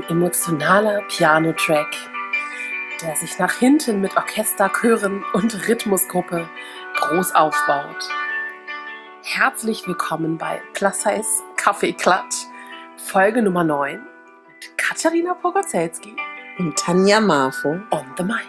Ein emotionaler Piano-Track, der sich nach hinten mit Orchester, Chören und Rhythmusgruppe groß aufbaut. Herzlich willkommen bei Plus Size Kaffeeklatsch, Folge Nummer 9 mit Katharina Pogozelski und Tanja Marfo on the mic.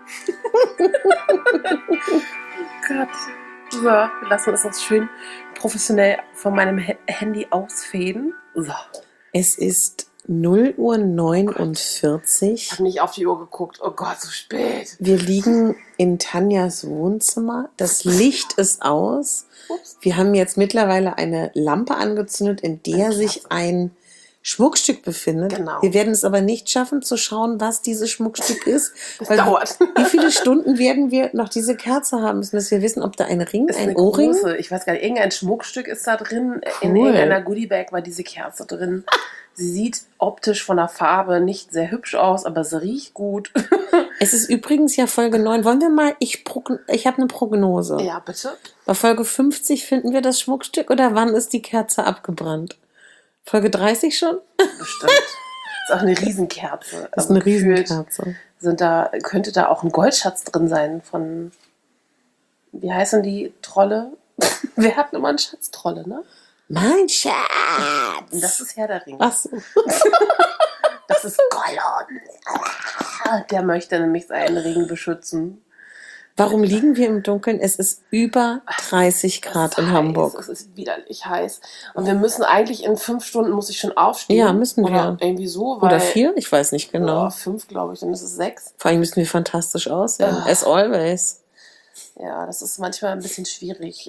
Gott. So, wir lassen uns das schön professionell von meinem Handy ausfäden. So. Es ist 0:49 Uhr. Ich habe nicht auf die Uhr geguckt. Oh Gott, so spät. Wir liegen in Tanjas Wohnzimmer. Das Licht ist aus. Ups. Wir haben jetzt mittlerweile eine Lampe angezündet, in der sich ein Schmuckstück befindet. Genau. Wir werden es aber nicht schaffen zu schauen, was dieses Schmuckstück ist. Das dauert. Wie viele Stunden werden wir noch diese Kerze haben müssen, dass wir wissen, ob da ein Ring, Ist ein eine Ohrring? große, ich weiß gar nicht, irgendein Schmuckstück ist da drin. In Cool. irgendeiner Goodiebag war diese Kerze drin. Sie sieht optisch von der Farbe nicht sehr hübsch aus, aber sie riecht gut. Es ist übrigens ja Folge 9. Wollen wir mal, ich habe eine Prognose. Ja, bitte. Bei Folge 50 finden wir das Schmuckstück oder wann ist die Kerze abgebrannt? Folge 30 schon? Bestimmt. Ist auch eine Riesenkerze. Das ist eine gefühlt Riesenkerze. Könnte da auch ein Goldschatz drin sein von, wie heißen die Trolle? Wir hatten immer einen Schatztrolle, ne? Mein Schatz! Das ist Herr der Ringe. Ach so. Das ist Gollum. Der möchte nämlich seinen Ring beschützen. Warum liegen wir im Dunkeln? Es ist über 30 Grad in Hamburg. Es ist widerlich heiß. Und wir müssen eigentlich in 5 Stunden, muss ich schon aufstehen. Ja, müssen wir. Oder irgendwie so. Weil, Oder 4? Ich weiß nicht genau. 5, glaube ich. Dann ist es 6. Vor allem müssen wir fantastisch aussehen. As always. Ja, das ist manchmal ein bisschen schwierig.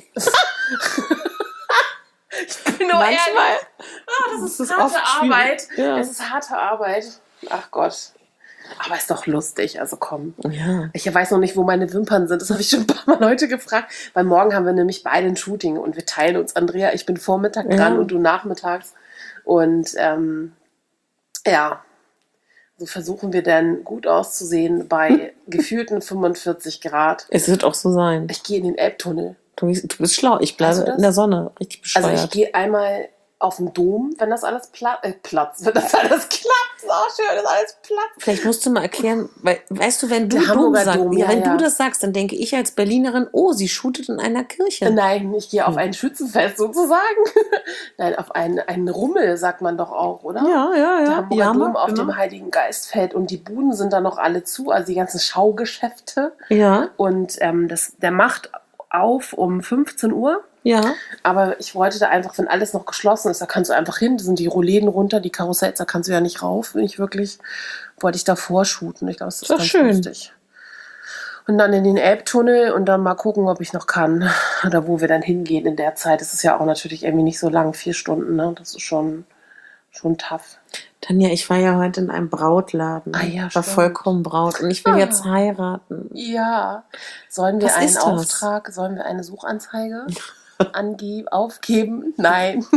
Ich bin nur Manchmal. ehrlich. Das ist harte oft schwierig. Arbeit. Ja. Es ist harte Arbeit. Ach Gott. Aber ist doch lustig, also komm. Ja. Ich weiß noch nicht, wo meine Wimpern sind. Das habe ich schon ein paar Mal Leute gefragt. Weil morgen haben wir nämlich beide ein Shooting und wir teilen uns, Andrea. Ich bin Vormittag dran und du nachmittags. Und ja, so versuchen wir dann gut auszusehen bei gefühlten 45 Grad. Es wird auch so sein. Ich gehe in den Elbtunnel. Du bist schlau. Ich bleibe Weißt du das? in der Sonne. Richtig bescheuert. Also ich gehe einmal auf den Dom, wenn das alles platzt. Wenn das alles klappt. Ist auch schön, dass alles platzt. Vielleicht musst du mal erklären, weil, weißt du, wenn du Der Hamburger sagst, Dom, wenn ja. du das sagst, dann denke ich als Berlinerin, oh, sie shootet in einer Kirche. Nein, ich gehe auf ein Schützenfest sozusagen. Nein, auf einen Rummel, sagt man doch auch, oder? Ja. Der Hamburger Ja, Dom auf genau. dem Heiligen Geistfeld und die Buden sind da noch alle zu, also die ganzen Schaugeschäfte. Ja, Und der macht auf um 15 Uhr. ja. Aber ich wollte da einfach, wenn alles noch geschlossen ist, da kannst du einfach hin, da sind die Rollläden runter, die Karussells, da kannst du ja nicht rauf. Wollte ich da vorshooten. Ich glaube, das ist Doch ganz schön. lustig. Und dann in den Elbtunnel und dann mal gucken, ob ich noch kann. Oder wo wir dann hingehen in der Zeit. Das ist ja auch natürlich irgendwie nicht so lang, 4 Stunden, ne? Das ist schon tough. Tanja, ich war ja heute in einem Brautladen. Ah ja, Ich war stimmt. vollkommen Braut und ich will jetzt heiraten. Ja. Sollen wir Was einen ist das? Auftrag, sollen wir eine Suchanzeige aufgeben? Nein.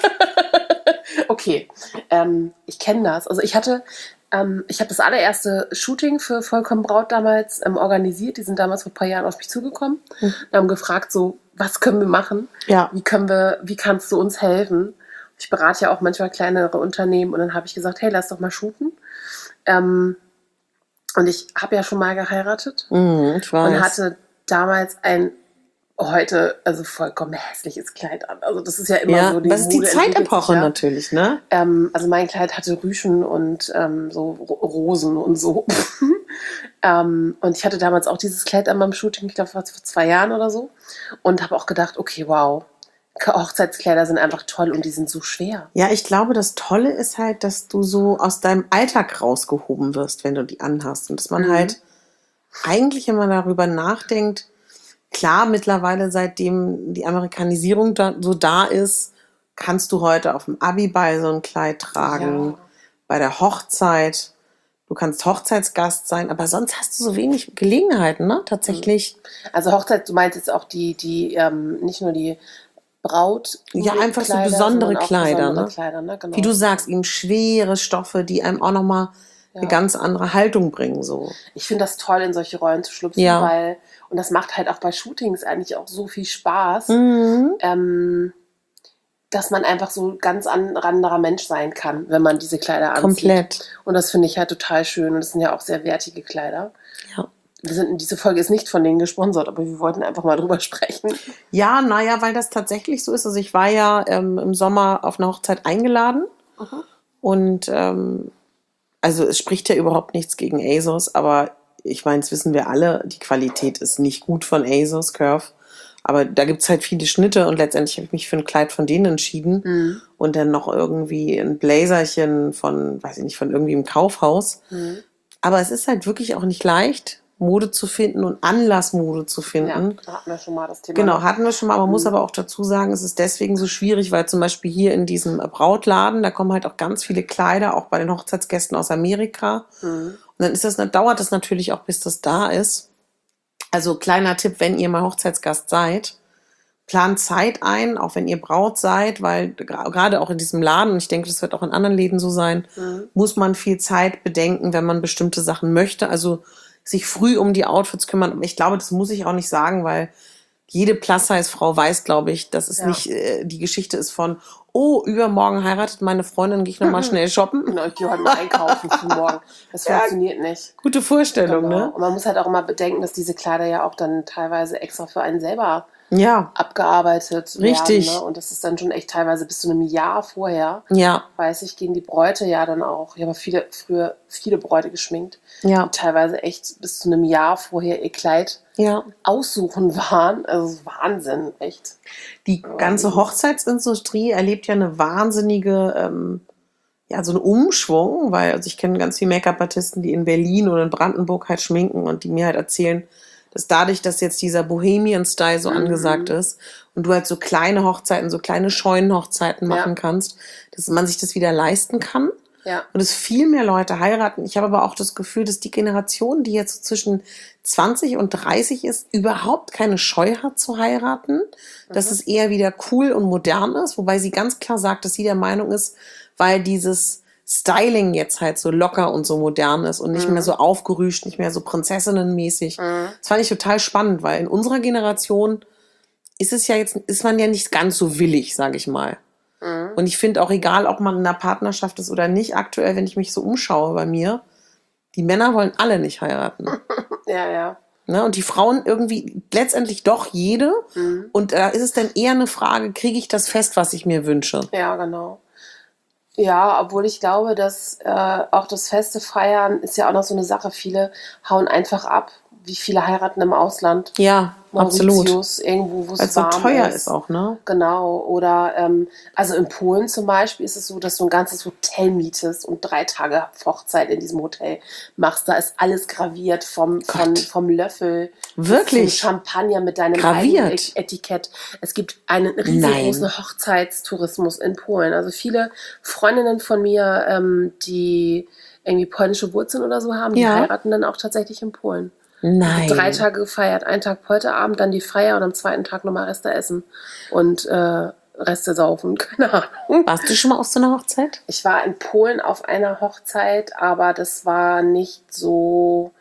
Okay. Ich kenne das. Also ich habe das allererste Shooting für Vollkommen Braut damals organisiert. Die sind damals vor ein paar Jahren auf mich zugekommen und haben gefragt, so, was können wir machen? Ja. Wie kannst du uns helfen? Ich berate ja auch manchmal kleinere Unternehmen und dann habe ich gesagt, hey, lass doch mal shooten. Und ich habe ja schon mal geheiratet Ich weiß. und hatte damals heute vollkommen hässliches Kleid an. Also das ist ja immer so die das ist die Mode entwickelt Zeitepoche sich ja. natürlich, ne? Also mein Kleid hatte Rüschen und so Rosen und so. Und ich hatte damals auch dieses Kleid an meinem Shooting, ich glaube vor 2 Jahren oder so. Und habe auch gedacht, okay, wow, Hochzeitskleider sind einfach toll und die sind so schwer. Ja, ich glaube, das Tolle ist halt, dass du so aus deinem Alltag rausgehoben wirst, wenn du die anhast. Und dass man halt eigentlich, wenn man darüber nachdenkt, klar, mittlerweile, seitdem die Amerikanisierung da ist, kannst du heute auf dem Abiball so ein Kleid tragen, bei der Hochzeit. Du kannst Hochzeitsgast sein, aber sonst hast du so wenig Gelegenheiten, ne? Tatsächlich. Also Hochzeit, du meinst jetzt auch die nicht nur die Braut. Ja, einfach so besondere Kleider, ne? Genau. Wie du sagst, eben schwere Stoffe, die einem auch nochmal eine ganz andere Haltung bringen. So. Ich finde das toll, in solche Rollen zu schlüpfen, weil, und das macht halt auch bei Shootings eigentlich auch so viel Spaß. dass man einfach so ganz anderer Mensch sein kann, wenn man diese Kleider anzieht. Komplett. Und das finde ich halt total schön. Und das sind ja auch sehr wertige Kleider. Ja. Diese Folge ist nicht von denen gesponsert, aber wir wollten einfach mal drüber sprechen. Ja, naja, weil das tatsächlich so ist. Also ich war ja im Sommer auf eine Hochzeit eingeladen. Und also es spricht ja überhaupt nichts gegen ASOS, aber ich meine, das wissen wir alle, die Qualität ist nicht gut von ASOS, Curve. Aber da gibt es halt viele Schnitte und letztendlich habe ich mich für ein Kleid von denen entschieden und dann noch irgendwie ein Blazerchen von, weiß ich nicht, von irgendwie im Kaufhaus. Aber es ist halt wirklich auch nicht leicht, Mode zu finden und Anlassmode zu finden. Ja, da hatten wir schon mal das Thema. Genau, hatten wir schon mal. Man muss aber auch dazu sagen, es ist deswegen so schwierig, weil zum Beispiel hier in diesem Brautladen, da kommen halt auch ganz viele Kleider, auch bei den Hochzeitsgästen aus Amerika. Und dann dauert das natürlich auch, bis das da ist. Also kleiner Tipp, wenn ihr mal Hochzeitsgast seid, plant Zeit ein, auch wenn ihr Braut seid, weil gerade auch in diesem Laden, und ich denke, das wird auch in anderen Läden so sein, muss man viel Zeit bedenken, wenn man bestimmte Sachen möchte. Also sich früh um die Outfits kümmern. Aber ich glaube, das muss ich auch nicht sagen, weil jede Plus-Size-Frau weiß, glaube ich, dass es nicht die Geschichte ist von, oh, übermorgen heiratet meine Freundin, gehe ich nochmal schnell shoppen. Genau, ich gehe heute mal einkaufen für morgen. Das funktioniert nicht. Gute Vorstellung, ne? Und man muss halt auch immer bedenken, dass diese Kleider ja auch dann teilweise extra für einen selber abgearbeitet Richtig. werden. Ne? Und das ist dann schon echt teilweise bis zu einem Jahr vorher. Ja. Weiß ich, gehen die Bräute ja dann auch. Ich habe früher viele Bräute geschminkt, die teilweise echt bis zu einem Jahr vorher ihr Kleid aussuchen waren. Also Wahnsinn, echt. Die ganze Hochzeitsindustrie erlebt ja eine wahnsinnige, so einen Umschwung, weil also ich kenne ganz viele Make-up-Artisten, die in Berlin oder in Brandenburg halt schminken und die mir halt erzählen, dass dadurch, dass jetzt dieser Bohemian-Style so angesagt ist und du halt so kleine Hochzeiten, so kleine Scheunenhochzeiten machen kannst, dass man sich das wieder leisten kann. Ja. Und es viel mehr Leute heiraten. Ich habe aber auch das Gefühl, dass die Generation, die jetzt so zwischen 20 und 30 ist, überhaupt keine Scheu hat zu heiraten. Dass es eher wieder cool und modern ist. Wobei sie ganz klar sagt, dass sie der Meinung ist, weil dieses Styling jetzt halt so locker und so modern ist und nicht mehr so aufgerüscht, nicht mehr so prinzessinnenmäßig. Das fand ich total spannend, weil in unserer Generation ist man ja nicht ganz so willig, sage ich mal. Und ich finde auch egal, ob man in einer Partnerschaft ist oder nicht, aktuell, wenn ich mich so umschaue bei mir, die Männer wollen alle nicht heiraten. Ja. Ne? Und die Frauen irgendwie letztendlich doch jede. Und da ist es dann eher eine Frage, kriege ich das Fest, was ich mir wünsche? Ja, genau. Ja, obwohl ich glaube, dass auch das Feste feiern ist ja auch noch so eine Sache. Viele hauen einfach ab. Wie viele heiraten im Ausland? Ja, Mauritius, absolut. irgendwo, wo es Weil es so warm teuer ist auch, ne? Genau. Oder also in Polen zum Beispiel ist es so, dass du ein ganzes Hotel mietest und 3 Tage Hochzeit in diesem Hotel machst. Da ist alles graviert vom Löffel Wirklich? bis zum Champagner mit deinem Graviert? eigenen Etikett. Es gibt einen riesengroßen Hochzeitstourismus in Polen. Also viele Freundinnen von mir, die irgendwie polnische Wurzeln oder so haben, die heiraten dann auch tatsächlich in Polen. Nein. 3 Tage gefeiert, einen Tag Polterabend, dann die Feier und am 2. Tag nochmal Reste essen und Reste saufen, keine Ahnung. Warst du schon mal auf so einer Hochzeit? Ich war in Polen auf einer Hochzeit, aber das war nicht so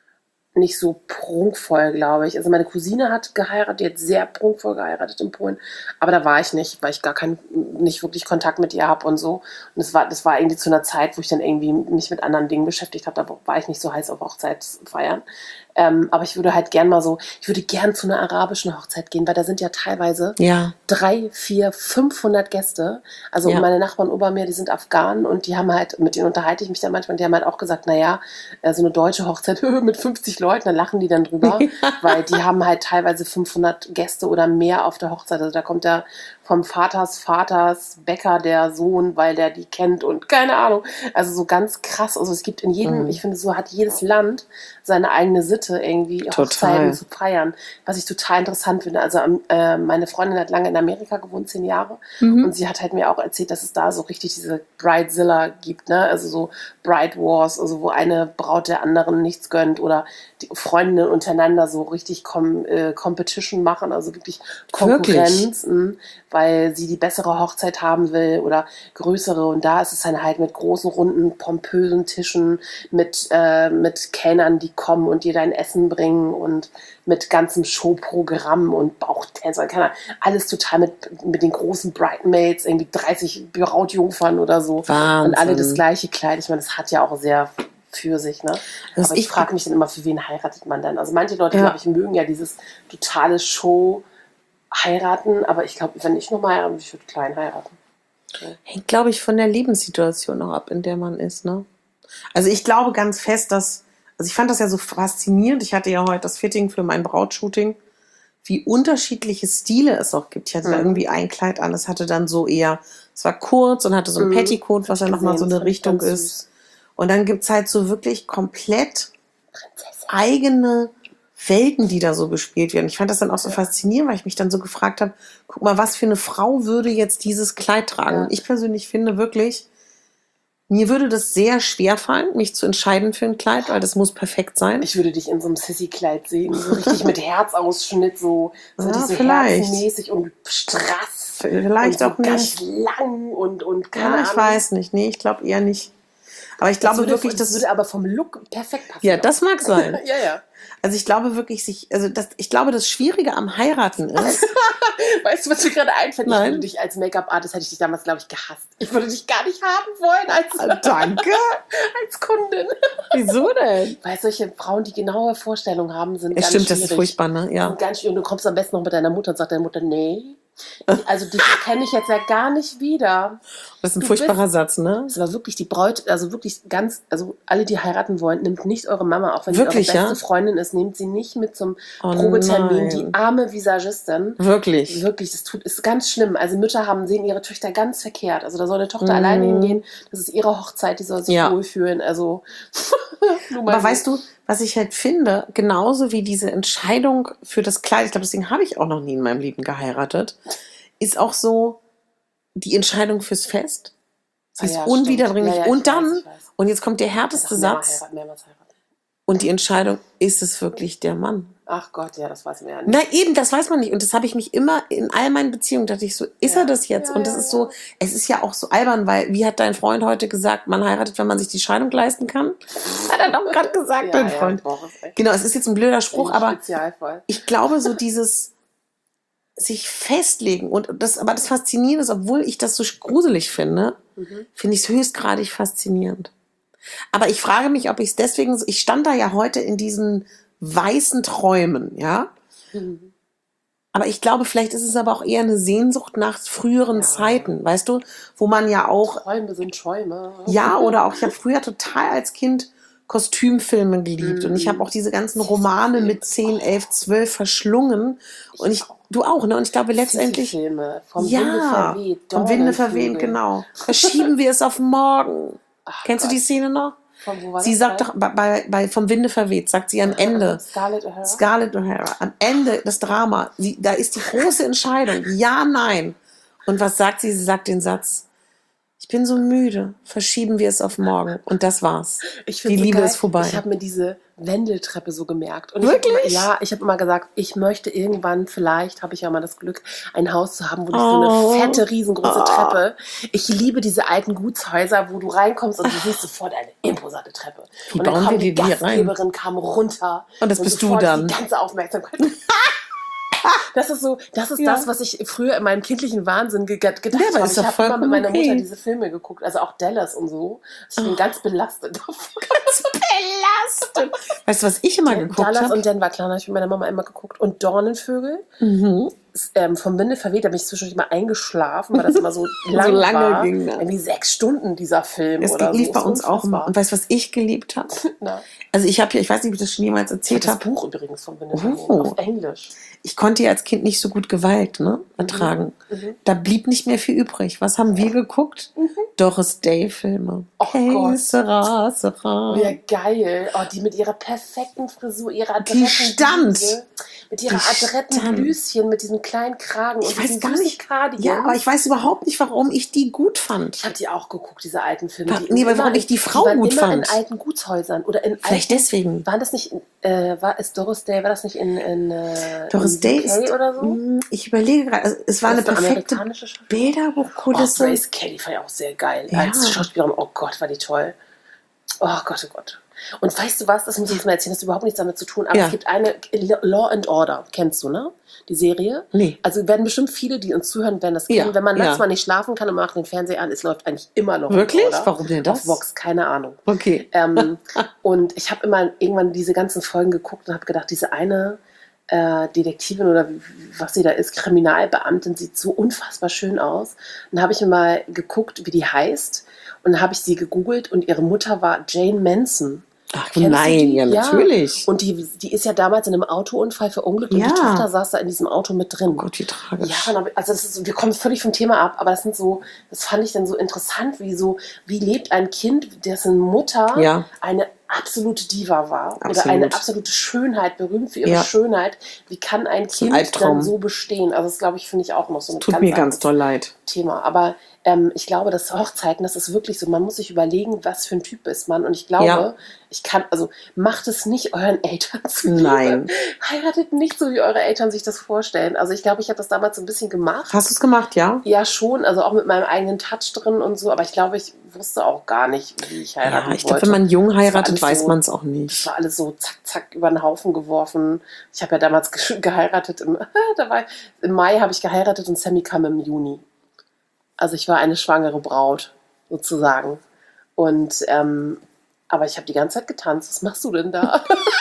prunkvoll, glaube ich. Also meine Cousine hat geheiratet, die hat sehr prunkvoll geheiratet in Polen, aber da war ich nicht, weil ich nicht wirklich Kontakt mit ihr habe und so. Und das war irgendwie zu einer Zeit, wo ich dann irgendwie mich mit anderen Dingen beschäftigt habe, da war ich nicht so heiß auf Hochzeitsfeiern. Aber ich würde gern zu einer arabischen Hochzeit gehen, weil da sind ja teilweise 300, 400, 500 Gäste. Also meine Nachbarn ober mir, die sind Afghanen und die haben halt, mit denen unterhalte ich mich dann manchmal, die haben halt auch gesagt, naja, so eine deutsche Hochzeit mit 50 Leuten, da lachen die dann drüber, weil die haben halt teilweise 500 Gäste oder mehr auf der Hochzeit. Also da kommt der vom Vaters Bäcker der Sohn, weil der die kennt und keine Ahnung. Also so ganz krass. Also es gibt in jedem, ich finde, so hat jedes Land seine eigene Sitte, irgendwie Hochzeiten zu feiern. Was ich total interessant finde. Also meine Freundin hat lange in Amerika gewohnt, 10 Jahre. Und sie hat halt mir auch erzählt, dass es da so richtig diese Bridezilla gibt, ne? Also so Bride Wars, also wo eine Braut der anderen nichts gönnt oder die Freundinnen untereinander so richtig Competition machen, also wirklich Konkurrenz. weil sie die bessere Hochzeit haben will oder größere. Und da ist es dann halt mit großen, runden, pompösen Tischen, mit Kellnern, die kommen und dir dein Essen bringen und mit ganzem Showprogramm und Bauchtänzer, keine Ahnung, alles total mit den großen Bridesmaids, irgendwie 30 Brautjungfern oder so. Wahnsinn. Und alle das gleiche Kleid. Ich meine, das hat ja auch sehr für sich, ne? Das Aber ich frage mich dann immer, für wen heiratet man dann? Also manche Leute, glaube ich, mögen ja dieses totale Show heiraten, aber ich glaube, wenn ich nochmal heirate, ich würde klein heiraten. Hängt, glaube ich, von der Lebenssituation noch ab, in der man ist, ne? Also ich glaube ganz fest, also ich fand das ja so faszinierend. Ich hatte ja heute das Fitting für mein Brautshooting, wie unterschiedliche Stile es auch gibt. Ich hatte da irgendwie ein Kleid an, es hatte dann so eher, es war kurz und hatte so ein Petticoat, was ja nochmal so eine Richtung ist. Und dann gibt es halt so wirklich komplett eigene Welten, die da so bespielt werden. Ich fand das dann auch so faszinierend, weil ich mich dann so gefragt habe, guck mal, was für eine Frau würde jetzt dieses Kleid tragen? Und ich persönlich finde wirklich, mir würde das sehr schwer fallen, mich zu entscheiden für ein Kleid, weil das muss perfekt sein. Ich würde dich in so einem Sissy-Kleid sehen, so richtig mit Herzausschnitt, so diese vielleicht. herzenmäßig und strass. Vielleicht und auch so nicht. lang und keine Ahnung. Ich weiß nicht. Nee, ich glaube eher nicht. Aber ich glaube wirklich, das würde aber vom Look perfekt passen. Ja, das mag sein. Ja. Also ich glaube wirklich, ich glaube, das Schwierige am Heiraten ist. Weißt du, was mir gerade einfällt? Nein. Ich würde dich als Make-up-Artist, hätte ich dich damals, glaube ich, gehasst. Ich würde dich gar nicht haben wollen Danke. als Kundin. Wieso denn? Weil solche Frauen, die genaue Vorstellungen haben, sind Es ganz stimmt, schwierig. das ist furchtbar, ne? Ja. Sind ganz schwierig. Und du kommst am besten noch mit deiner Mutter und sagt deine Mutter, nee. Also die kenne ich jetzt ja gar nicht wieder. Das ist ein furchtbarer Satz, ne? Das war wirklich die Braut, also wirklich also alle, die heiraten wollen, nimmt nicht eure Mama, auch wenn wirklich, sie eure beste Freundin ist, nehmt sie nicht mit zum Probetermin, nein. die arme Visagistin. Wirklich. Wirklich, ist ganz schlimm. Also Mütter sehen ihre Töchter ganz verkehrt. Also da soll eine Tochter alleine hingehen, das ist ihre Hochzeit, die soll sich wohlfühlen. Also aber weißt du, was ich halt finde, genauso wie diese Entscheidung für das Kleid, ich glaube, deswegen habe ich auch noch nie in meinem Leben geheiratet, ist auch so die Entscheidung fürs Fest. Sie ist unwiederbringlich. Ja, und dann, weiß. und jetzt kommt der härteste Satz. Mehrmals heiraten. Und die Entscheidung, ist es wirklich der Mann? Ach Gott, ja, das weiß man ja nicht. Na eben, das weiß man nicht. Und das habe ich mich immer in all meinen Beziehungen, dachte ich so, ist er das jetzt? Und das ist so, es ist ja auch so albern, weil, wie hat dein Freund heute gesagt, man heiratet, wenn man sich die Scheidung leisten kann? Hat er doch gerade gesagt, dein Freund. Genau, es ist jetzt ein blöder Spruch, aber ich glaube, so dieses sich festlegen aber das Faszinierende ist, obwohl ich das so gruselig finde, finde ich es höchstgradig faszinierend. Aber ich frage mich, ob ich es deswegen, ich stand da ja heute in diesen weißen Träumen, ja. Aber ich glaube, vielleicht ist es aber auch eher eine Sehnsucht nach früheren Zeiten, weißt du, wo man ja auch... Träume sind Schäume. Ja, oder auch, ich habe früher total als Kind Kostümfilme geliebt und ich habe auch diese ganzen Romane mit 10, 11, 12 verschlungen und du auch, ne? Und ich glaube letztendlich... Filme, vom Winde verweht. Vom Winde verweht, genau. Verschieben wir es auf morgen. Kennst du die Szene noch? Sie sagt doch, bei Vom Winde verweht, sagt sie am Ende. Scarlett O'Hara. Am Ende das Drama. Da ist die große Entscheidung. Ja, nein. Und was sagt sie? Sie sagt den Satz, ich bin so müde, verschieben wir es auf morgen. Und das war's. Die Liebe ist vorbei. Ich habe mir diese Wendeltreppe so gemerkt. Und wirklich? Ich habe immer gesagt, ich möchte irgendwann, vielleicht habe ich ja mal das Glück, ein Haus zu haben, wo ich so eine fette, riesengroße Treppe. Ich liebe diese alten Gutshäuser, wo du reinkommst und du siehst sofort eine imposante Treppe. Wie und dann bauen kam wir die Gastgeberin kam runter. Und das bist du dann. Die ganze Aufmerksamkeit. Das ist das, was ich früher in meinem kindlichen Wahnsinn gedacht habe. Ich habe immer mit meiner Mutter diese Filme geguckt, also auch Dallas und so. Ich bin ganz belastet davon. Weißt du, was ich immer geguckt habe? Dallas und Denver, klar, habe ich mit meiner Mama immer geguckt. Und Dornenvögel. Vom Winde verweht, da bin ich zwischendurch mal eingeschlafen, weil das immer so lange war. Ging. Irgendwie 6 Stunden, dieser Film. Es lief bei uns auch immer. Und weißt du, was ich geliebt habe? Also ich weiß nicht, ob ich das schon jemals erzählt habe. Das Buch übrigens vom Winde verweht, auf Englisch. Ich konnte ja als Kind nicht so gut Gewalt ertragen. Da blieb nicht mehr viel übrig. Was haben wir geguckt? Doris Day-Filme. Oh Gott. Sera, Sera. Oh ja, geil. Oh, die mit ihrer perfekten Frisur, ihrer Die stand. mit ihrer adretten Blüschen, mit diesem kleinen Kragen Ich und weiß diesem gar süßen nicht. Cardigan. Ja, aber ich weiß überhaupt nicht, warum ich die gut fand. Ich habe die auch geguckt, diese alten Filme. Warum ich die Frau gut immer fand. in alten Gutshäusern oder in Vielleicht alten, deswegen. Waren das nicht, ist Doris Day, war das nicht in Doris Day UK ist, oder so? Ich überlege gerade, also es war eine perfekte amerikanische Bilderbuchkulisse. Grace Kelly fand ich auch sehr geil. Ja. Als Schauspielerin, oh Gott, war die toll. Oh Gott, oh Gott. Und weißt du was, das muss ich jetzt mal erzählen, das hat überhaupt nichts damit zu tun, aber Ja. es gibt eine Law and Order, kennst du, ne? Die Serie. Nee. Also werden bestimmt viele, die uns zuhören, werden das kennen. Ja, Wenn man nachts ja. mal nicht schlafen kann und man macht den Fernseher an, es läuft eigentlich immer noch. Wirklich? Order. Warum denn das? Auf Vox, keine Ahnung. Okay. Und ich habe immer irgendwann diese ganzen Folgen geguckt und habe gedacht, diese eine Detektivin oder was sie da ist, Kriminalbeamtin, sieht so unfassbar schön aus. Dann habe ich mir mal geguckt, wie die heißt. Und dann habe ich sie gegoogelt und ihre Mutter war Jane Manson. Ach Kennst du nein, die? ja, natürlich. Und die ist ja damals in einem Autounfall verunglückt und Ja. die Tochter saß da in diesem Auto mit drin. Oh Gott, wie tragisch. Ja, also wir kommen völlig vom Thema ab, aber das fand ich dann so interessant, wie lebt ein Kind, dessen Mutter Ja. eine absolute Diva war oder Absolut. eine absolute Schönheit, berühmt für ihre Ja. Schönheit. Wie kann ein ein Kind Albtraum. dann so bestehen? Also das, glaube ich, finde ich auch noch so ein Tut mir ganz anderes doll leid. Thema. Aber ich glaube, dass Hochzeiten, das ist wirklich so, man muss sich überlegen, was für ein Typ ist man. Und ich glaube, Ja. macht es nicht euren Eltern zuliebe. Nein. Heiratet nicht so, wie eure Eltern sich das vorstellen. Also ich glaube, ich habe das damals so ein bisschen gemacht. Hast du es gemacht, ja? Ja, schon, also auch mit meinem eigenen Touch drin und so. Aber ich glaube, ich wusste auch gar nicht, wie ich heiraten Ja, wollte. ich glaube, wenn man jung heiratet, alles weiß so- man es auch Das nicht. war alles so zack, zack über den Haufen geworfen. Ich habe ja damals geheiratet. Im Mai habe ich geheiratet und Sammy kam im Juni. Also ich war eine schwangere Braut, sozusagen. Und, aber ich habe die ganze Zeit getanzt. Was machst du denn da?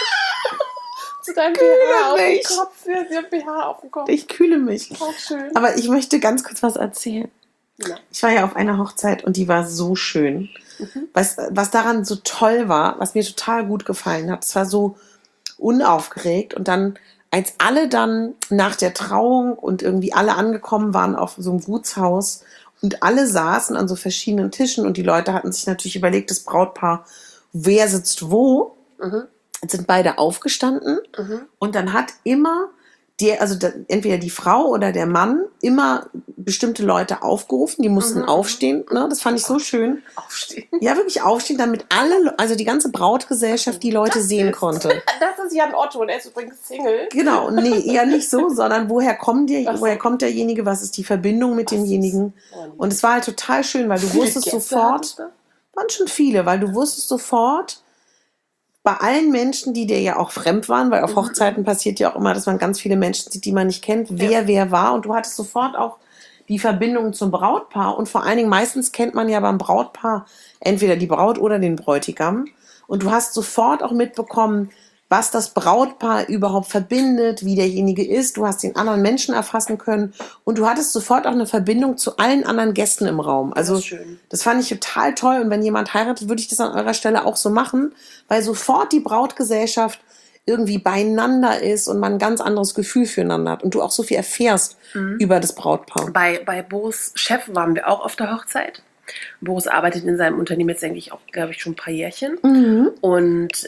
Zu deinem BH auf dem mich. Kopf. Ja, sie hat BH auf dem Kopf. Ich kühle mich. Auch schön. Aber ich möchte ganz kurz was erzählen. Ja. Ich war ja auf einer Hochzeit und die war so schön. Was daran so toll war, was mir total gut gefallen hat, es war so unaufgeregt und dann, als alle dann nach der Trauung und irgendwie alle angekommen waren auf so einem Gutshaus und alle saßen an so verschiedenen Tischen und die Leute hatten sich natürlich überlegt, das Brautpaar, wer sitzt wo, sind beide aufgestanden und dann hat immer entweder die Frau oder der Mann immer bestimmte Leute aufgerufen, die mussten aufstehen, ne? Das fand ich so schön. Aufstehen. Ja, wirklich aufstehen, damit also die ganze Brautgesellschaft die Leute sehen konnte. Das ist Jan Otto und er ist übrigens Single. Genau, nee, eher nicht so, sondern woher kommt Ach so. woher kommt derjenige, was ist die Verbindung mit demjenigen? Und es war halt total schön, weil du wusstest sofort, waren schon viele, weil du wusstest sofort, bei allen Menschen, die dir ja auch fremd waren, weil auf Hochzeiten passiert ja auch immer, dass man ganz viele Menschen sieht, die man nicht kennt, wer war. Und du hattest sofort auch die Verbindung zum Brautpaar. Und vor allen Dingen, meistens kennt man ja beim Brautpaar entweder die Braut oder den Bräutigam. Und du hast sofort auch mitbekommen, was das Brautpaar überhaupt verbindet, wie derjenige ist. Du hast den anderen Menschen erfassen können. Und du hattest sofort auch eine Verbindung zu allen anderen Gästen im Raum. Also das fand ich total toll. Und wenn jemand heiratet, würde ich das an eurer Stelle auch so machen, weil sofort die Brautgesellschaft irgendwie beieinander ist und man ein ganz anderes Gefühl füreinander hat. Und du auch so viel erfährst über das Brautpaar. Bei Boris Chef waren wir auch auf der Hochzeit. Boris arbeitet in seinem Unternehmen jetzt eigentlich auch, glaube ich, schon ein paar Jährchen. Und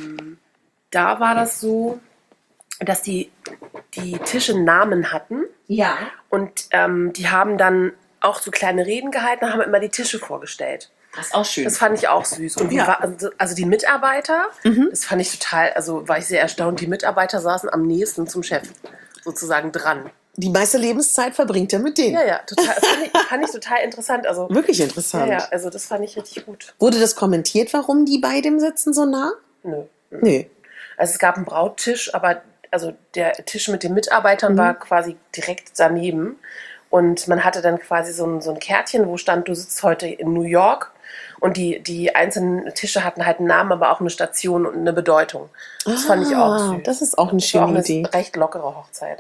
da war das so, dass die Tische Namen hatten. Ja. Und die haben dann auch so kleine Reden gehalten und haben immer die Tische vorgestellt. Das ist auch schön. Das fand ich auch süß. Und also die Mitarbeiter, das fand ich total, also war ich sehr erstaunt, die Mitarbeiter saßen am nächsten zum Chef sozusagen dran. Die meiste Lebenszeit verbringt er mit denen. Ja, total. Fand ich total interessant. Also, Wirklich interessant. ja, also das fand ich richtig gut. Wurde das kommentiert, warum die bei dem sitzen so nah? Nö. Nee. Also es gab einen Brauttisch, aber also der Tisch mit den Mitarbeitern war quasi direkt daneben. Und man hatte dann quasi so ein Kärtchen, wo stand, du sitzt heute in New York. Und die einzelnen Tische hatten halt einen Namen, aber auch eine Station und eine Bedeutung. Das fand ich auch süß. Das ist auch eine Das war auch schöne Idee. eine recht lockere Hochzeit.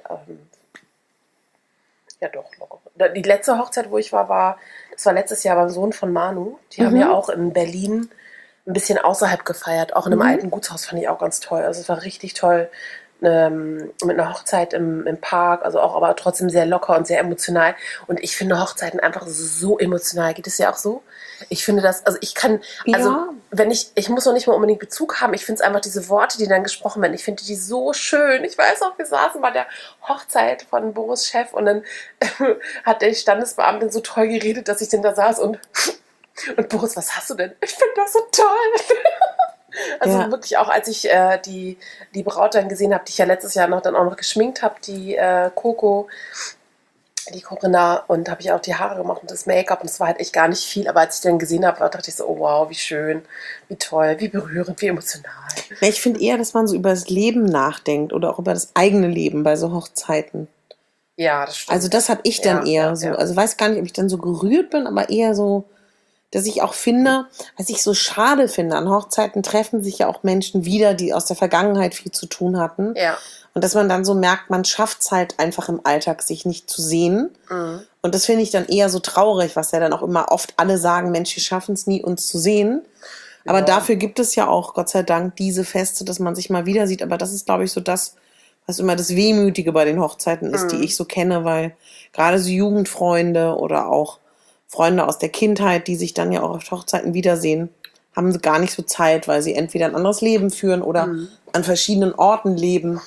Ja, doch, locker. Die letzte Hochzeit, wo ich war, das war letztes Jahr beim Sohn von Manu. Die haben ja auch in Berlin ein bisschen außerhalb gefeiert, auch in einem alten Gutshaus, fand ich auch ganz toll. Also es war richtig toll. mit einer Hochzeit im Park, also auch aber trotzdem sehr locker und sehr emotional. Und ich finde Hochzeiten einfach so emotional. Geht es ja auch so? Ich finde das, also ich kann, also Ja. wenn ich muss noch nicht mal unbedingt Bezug haben, ich finde es einfach diese Worte, die dann gesprochen werden, ich finde die so schön. Ich weiß auch, wir saßen bei der Hochzeit von Boris Chef und dann hat der Standesbeamtin so toll geredet, dass ich dann da saß und Boris, was hast du denn? Ich finde das so toll. Also Ja. wirklich auch, als ich die Braut dann gesehen habe, die ich ja letztes Jahr dann auch noch geschminkt habe, die Coco, die Corinna, und habe ich auch die Haare gemacht und das Make-up und es war halt echt gar nicht viel, aber als ich dann gesehen habe, dachte ich so, oh wow, wie schön, wie toll, wie berührend, wie emotional. Ja, ich finde eher, dass man so über das Leben nachdenkt oder auch über das eigene Leben bei so Hochzeiten. Ja, das stimmt. Also das habe ich dann eher so. Also weiß gar nicht, ob ich dann so gerührt bin, aber eher so, dass ich auch finde, was ich so schade finde, an Hochzeiten treffen sich ja auch Menschen wieder, die aus der Vergangenheit viel zu tun hatten. Ja. Und dass man dann so merkt, man schafft es halt einfach im Alltag, sich nicht zu sehen. Und das finde ich dann eher so traurig, was ja dann auch immer oft alle sagen, Mensch, wir schaffen es nie, uns zu sehen. Aber dafür gibt es ja auch, Gott sei Dank, diese Feste, dass man sich mal wieder sieht. Aber das ist, glaube ich, so das, was immer das Wehmütige bei den Hochzeiten ist, die ich so kenne, weil gerade so Jugendfreunde oder auch Freunde aus der Kindheit, die sich dann ja auch auf Hochzeiten wiedersehen, haben sie gar nicht so Zeit, weil sie entweder ein anderes Leben führen oder an verschiedenen Orten leben.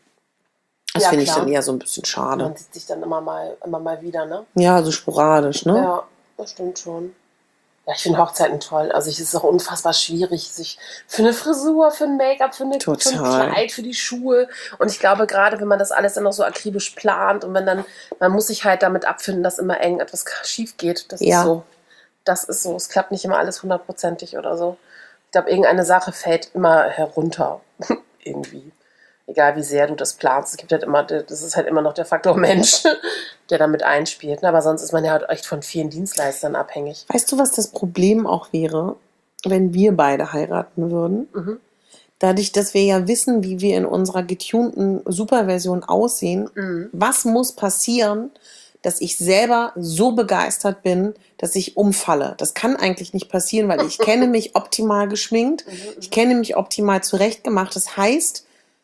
Das Ja, finde ich klar. dann eher so ein bisschen schade. Man sieht sich dann immer mal wieder, ne? Ja, so sporadisch, ne? Ja, das stimmt schon. Ja, ich finde Hochzeiten toll. Also es ist auch unfassbar schwierig, sich für eine Frisur, für ein Make-up, für ein Total. Kleid, für die Schuhe. Und ich glaube, gerade wenn man das alles dann noch so akribisch plant und wenn dann, man muss sich halt damit abfinden, dass immer irgendetwas schief geht. Das Ja. ist so. Das ist so. Es klappt nicht immer alles hundertprozentig oder so. Ich glaube, irgendeine Sache fällt immer herunter. Irgendwie. Egal wie sehr du das planst. Es gibt halt immer, das ist halt immer noch der Faktor Mensch, der damit einspielt. Aber sonst ist man ja halt echt von vielen Dienstleistern abhängig. Weißt du, was das Problem auch wäre, wenn wir beide heiraten würden? Dadurch, dass wir ja wissen, wie wir in unserer getunten Superversion aussehen, was muss passieren, dass ich selber so begeistert bin, dass ich umfalle? Das kann eigentlich nicht passieren, weil ich kenne mich optimal geschminkt, ich kenne mich optimal zurechtgemacht. Das heißt,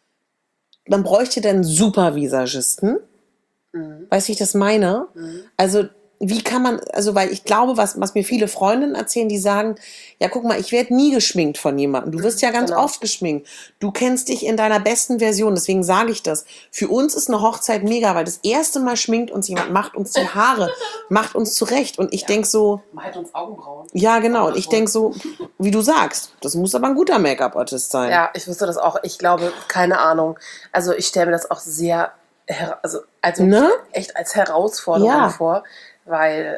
man bräuchte dann Supervisagisten. Weißt du, wie ich das meine? Also, wie kann man, also, weil ich glaube, was mir viele Freundinnen erzählen, die sagen, ja, guck mal, ich werde nie geschminkt von jemandem. Du wirst ja ganz oft geschminkt. Du kennst dich in deiner besten Version, deswegen sage ich das. Für uns ist eine Hochzeit mega, weil das erste Mal schminkt uns jemand, macht uns die Haare, macht uns zurecht. Und ich denke so, Malt uns Augenbrauen. ja, genau. Und ich denke so, wie du sagst, das muss aber ein guter Make-up-Artist sein. Ja, ich wusste das auch. Ich glaube, keine Ahnung. Also ich stelle mir das auch sehr, also Ne? echt als Herausforderung Ja. vor, weil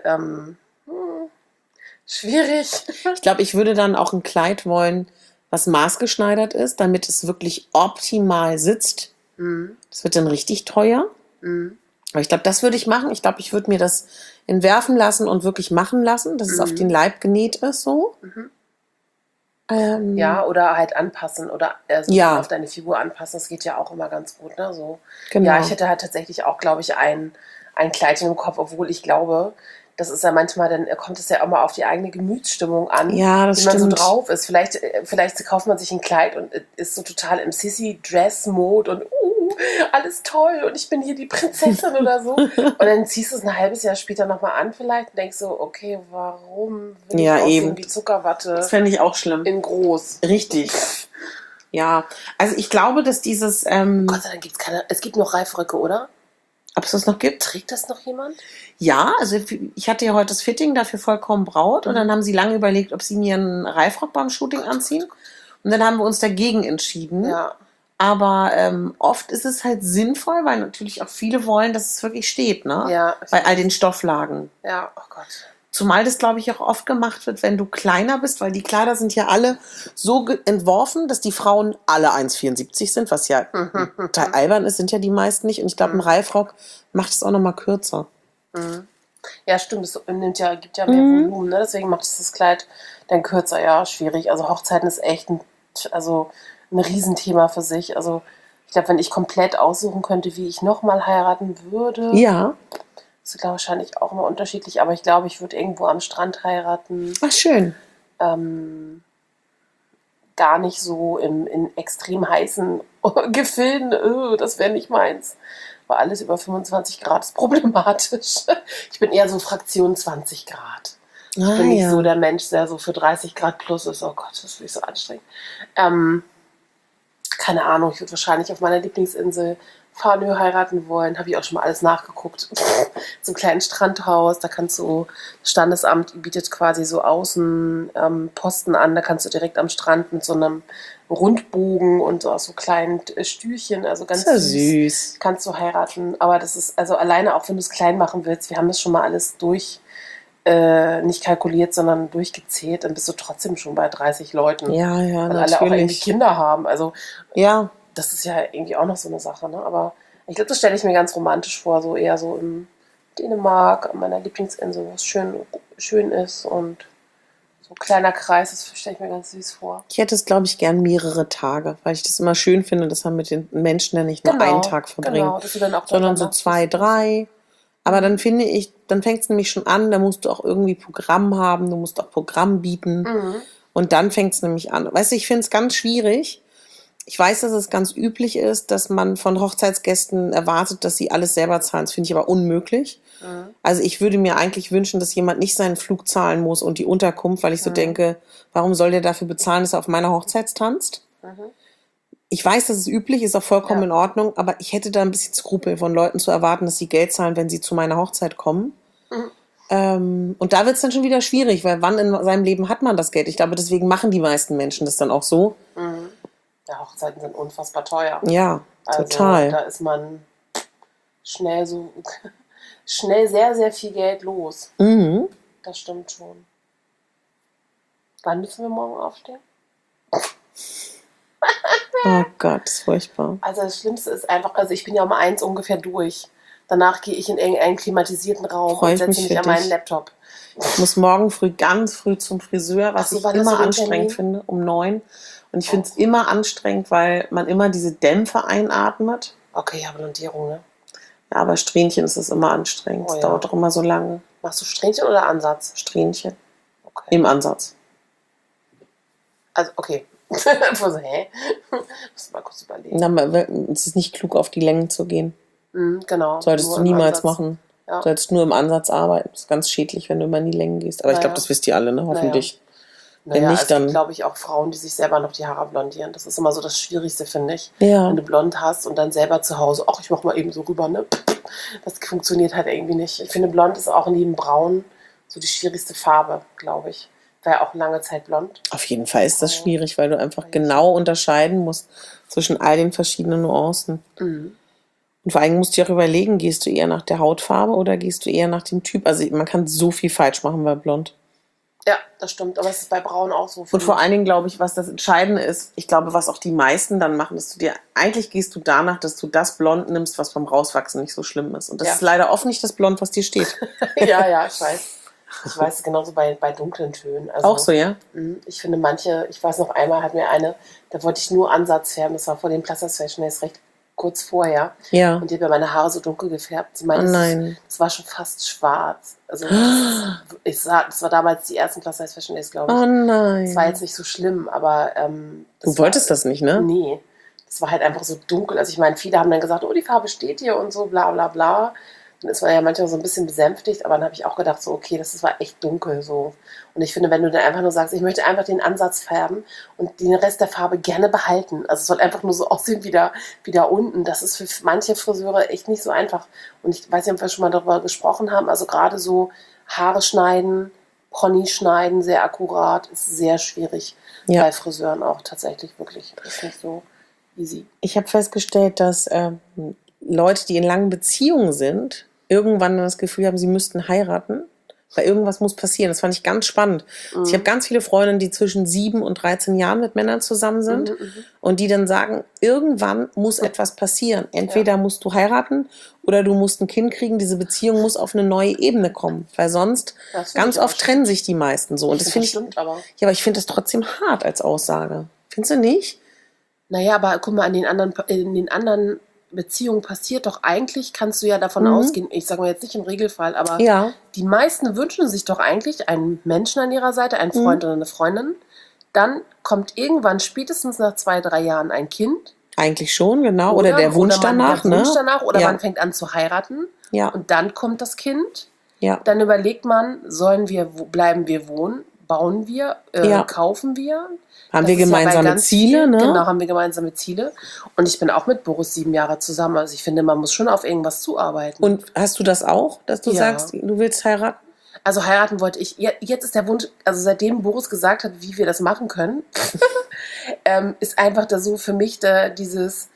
schwierig. Ich glaube, ich würde dann auch ein Kleid wollen, was maßgeschneidert ist, damit es wirklich optimal sitzt. Das wird dann richtig teuer. Aber ich glaube, das würde ich machen. Ich glaube, ich würde mir das entwerfen lassen und wirklich machen lassen, dass es auf den Leib genäht ist, so. Ja, oder halt anpassen oder Ja. auf deine Figur anpassen. Das geht ja auch immer ganz gut, ne? So. Genau. Ja, ich hätte halt tatsächlich auch, glaube ich, ein Kleidchen im Kopf, obwohl ich glaube, das ist ja manchmal, dann kommt es ja auch mal auf die eigene Gemütsstimmung an, Ja, das wie man so stimmt. drauf ist. Vielleicht kauft man sich ein Kleid und ist so total im Sissy-Dress-Mode und alles toll und ich bin hier die Prinzessin oder so. Und dann ziehst du es ein halbes Jahr später nochmal an vielleicht und denkst so, okay, warum will ich Ja, aussehen eben. wie Zuckerwatte Das fände ich auch schlimm. in groß? Richtig. Ja, also ich glaube, dass dieses, Gott sei Dank gibt es keine, es gibt noch Reifröcke, oder? ob es das noch gibt? Trägt das noch jemand? Ja, also ich hatte ja heute das Fitting dafür vollkommen braut und dann haben sie lange überlegt, ob sie mir einen Reifrock beim Shooting anziehen. Und dann haben wir uns dagegen entschieden. Ja. Aber oft ist es halt sinnvoll, weil natürlich auch viele wollen, dass es wirklich steht, ne? Ja. Bei all den Stofflagen. Ja, oh Gott. Zumal das, glaube ich, auch oft gemacht wird, wenn du kleiner bist, weil die Kleider sind ja alle so entworfen, dass die Frauen alle 1,74 sind, was ja total albern ist, sind ja die meisten nicht. Und ich glaube, ein Reifrock macht es auch noch mal kürzer. Ja, stimmt, es gibt ja mehr Volumen, ne? Deswegen macht es das Kleid dann kürzer, ja, schwierig. Also Hochzeiten ist echt ein Riesenthema für sich. Also ich glaube, wenn ich komplett aussuchen könnte, wie ich nochmal heiraten würde, Ja. das ist wahrscheinlich auch immer unterschiedlich, aber ich glaube, ich würde irgendwo am Strand heiraten. Ach, schön. gar nicht so in extrem heißen Gefilden. Das wäre nicht meins. Weil alles über 25 Grad ist problematisch. Ich bin eher so Fraktion 20 Grad. Ich bin nicht so der Mensch, der so für 30 Grad plus ist. Oh Gott, das finde ich so anstrengend. Keine Ahnung, ich würde wahrscheinlich auf meiner Lieblingsinsel Farnö heiraten wollen. Habe ich auch schon mal alles nachgeguckt. So ein kleines Strandhaus, da kannst du, das Standesamt bietet quasi so Außenposten an, da kannst du direkt am Strand mit so einem Rundbogen und so aus so kleinen Stühlchen, also ganz süß, kannst du heiraten. Aber das ist, also alleine auch wenn du es klein machen willst, wir haben das schon mal alles nicht kalkuliert, sondern durchgezählt, dann bist du trotzdem schon bei 30 Leuten. Ja, weil natürlich. alle auch irgendwie Kinder haben. Also ja, das ist ja irgendwie auch noch so eine Sache, ne? Aber ich glaube, das stelle ich mir ganz romantisch vor, so eher so in Dänemark, an meiner Lieblingsinsel, wo es schön ist und so ein kleiner Kreis, das stelle ich mir ganz süß vor. Ich hätte es, glaube ich, gern mehrere Tage, weil ich das immer schön finde, dass man mit den Menschen ja nicht nur einen Tag verbringt, dass du dann auch sondern so 2, 3. Aber dann finde ich, dann fängt es nämlich schon an, da musst du auch irgendwie Programm haben, du musst auch Programm bieten. Und dann fängt es nämlich an. Weißt du, ich finde es ganz schwierig. Ich weiß, dass es ganz üblich ist, dass man von Hochzeitsgästen erwartet, dass sie alles selber zahlen. Das finde ich aber unmöglich. Also ich würde mir eigentlich wünschen, dass jemand nicht seinen Flug zahlen muss und die Unterkunft, weil ich so denke, warum soll der dafür bezahlen, dass er auf meiner Hochzeit tanzt? Ich weiß, dass es üblich ist, auch vollkommen in Ordnung, aber ich hätte da ein bisschen Skrupel von Leuten zu erwarten, dass sie Geld zahlen, wenn sie zu meiner Hochzeit kommen. Und da wird es dann schon wieder schwierig, weil wann in seinem Leben hat man das Geld? Ich glaube, deswegen machen die meisten Menschen das dann auch so. Ja, Hochzeiten sind unfassbar teuer. Ja, also, total. Da ist man schnell sehr, sehr viel Geld los. Das stimmt schon. Wann müssen wir morgen aufstehen? Oh Gott, das ist furchtbar. Also das Schlimmste ist einfach, also ich bin ja um 1 ungefähr durch. Danach gehe ich in irgendeinen klimatisierten Raum und setze mich an meinen Laptop. Ich muss morgen früh ganz früh zum Friseur, was ich immer anstrengend finde, um 9. Und ich finde es immer anstrengend, weil man immer diese Dämpfe einatmet. Okay, ja, Blondierung, ne? Ja, aber Strähnchen ist es immer anstrengend. Es dauert doch immer so lange. Machst du Strähnchen oder Ansatz? Strähnchen. Okay. Im Ansatz. Also, okay. So, hä? Muss mal kurz überlegen. Na, es ist nicht klug, auf die Längen zu gehen. Genau. Solltest du niemals machen. Ja. Solltest nur im Ansatz arbeiten. Das ist ganz schädlich, wenn du immer in die Längen gehst. Aber ich glaube, das wisst ihr alle, ne? Hoffentlich. Wenn nicht, dann glaube ich auch Frauen, die sich selber noch die Haare blondieren. Das ist immer so das Schwierigste, finde ich. Ja. Wenn du blond hast und dann selber zu Hause, ach, ich mache mal eben so rüber, ne? Das funktioniert halt irgendwie nicht. Ich finde, blond ist auch neben braun so die schwierigste Farbe, glaube ich. War ja auch lange Zeit blond. Auf jeden Fall ist das schwierig, weil du einfach genau unterscheiden musst zwischen all den verschiedenen Nuancen. Und vor allem musst du dir auch überlegen, gehst du eher nach der Hautfarbe oder gehst du eher nach dem Typ? Also man kann so viel falsch machen bei blond. Ja, das stimmt, aber es ist bei braun auch so. Und vor allen Dingen glaube ich, was das Entscheidende ist, ich glaube, was auch die meisten dann machen, dass eigentlich gehst du danach, dass du das Blond nimmst, was beim Rauswachsen nicht so schlimm ist. Und das ist leider oft nicht das Blond, was dir steht. Ja, ich weiß. Ich weiß, genauso bei dunklen Tönen. Also, auch so, ja? Ich finde ich weiß noch einmal, hat mir eine, da wollte ich nur Ansatz färben, das war vor dem Plasters Fashion Days recht kurz vorher. Ja. Und die hat mir meine Haare so dunkel gefärbt. Sie meinte, das war schon fast schwarz. Also das war damals die ersten Plasters Fashion Days, glaube ich. Oh nein. Das war jetzt nicht so schlimm, aber du wolltest das nicht, ne? Nee. Das war halt einfach so dunkel. Also ich meine, viele haben dann gesagt, oh, die Farbe steht hier und so, bla bla bla. Dann ist man ja manchmal so ein bisschen besänftigt, aber dann habe ich auch gedacht, so, okay, das war echt dunkel so. Und ich finde, wenn du dann einfach nur sagst, ich möchte einfach den Ansatz färben und den Rest der Farbe gerne behalten, also es soll einfach nur so aussehen wie da unten, das ist für manche Friseure echt nicht so einfach. Und ich weiß nicht, ob wir schon mal darüber gesprochen haben, also gerade so Haare schneiden, Pony schneiden, sehr akkurat, ist sehr schwierig bei Friseuren auch tatsächlich wirklich. Ist nicht so easy. Ich habe festgestellt, dass Leute, die in langen Beziehungen sind, irgendwann das Gefühl haben, sie müssten heiraten, weil irgendwas muss passieren. Das fand ich ganz spannend. Ich habe ganz viele Freundinnen, die zwischen 7 und 13 Jahren mit Männern zusammen sind und die dann sagen, irgendwann muss etwas passieren. Entweder musst du heiraten oder du musst ein Kind kriegen. Diese Beziehung muss auf eine neue Ebene kommen, weil sonst ganz oft trennen sich die meisten so. Und das finde ich, aber ich finde das trotzdem hart als Aussage. Findest du nicht? Naja, aber guck mal, in den anderen Beziehung passiert doch eigentlich, kannst du ja davon ausgehen, ich sage mal jetzt nicht im Regelfall, aber die meisten wünschen sich doch eigentlich einen Menschen an ihrer Seite, einen Freund oder eine Freundin, Dann kommt irgendwann spätestens nach 2, 3 Jahren ein Kind. Eigentlich schon, genau. Oder der Wunsch danach. Der Wunsch danach, oder man fängt an zu heiraten. Ja. Und dann kommt das Kind. Ja. Dann überlegt man, bleiben wir wohnen? Bauen wir? Kaufen wir? Haben wir gemeinsame Ziele, ne? Genau, haben wir gemeinsame Ziele. Und ich bin auch mit Boris 7 Jahre zusammen. Also ich finde, man muss schon auf irgendwas zuarbeiten. Und hast du das auch, dass du sagst, du willst heiraten? Also heiraten wollte ich. Jetzt ist der Wunsch, also seitdem Boris gesagt hat, wie wir das machen können, ist einfach da so für mich dieses,